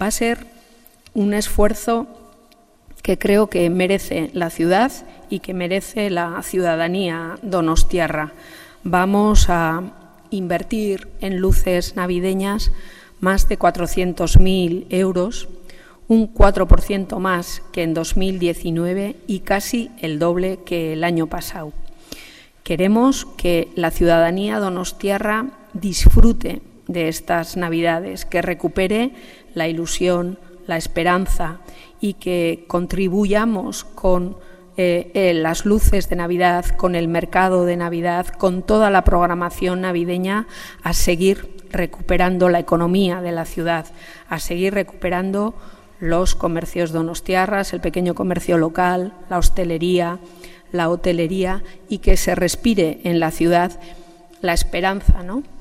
Va a ser un esfuerzo que creo que merece la ciudad y que merece la ciudadanía donostiarra. Vamos a invertir en luces navideñas más de 400.000 euros, un 4% más que en 2019 y casi el doble que el año pasado. Queremos que la ciudadanía donostiarra disfrute de estas Navidades, que recupere la ilusión, la esperanza y que contribuyamos con las luces de Navidad, con el mercado de Navidad, con toda la programación navideña, a seguir recuperando la economía de la ciudad, a seguir recuperando los comercios donostiarras, el pequeño comercio local, la hostelería, la hotelería, y que se respire en la ciudad la esperanza, ¿no?,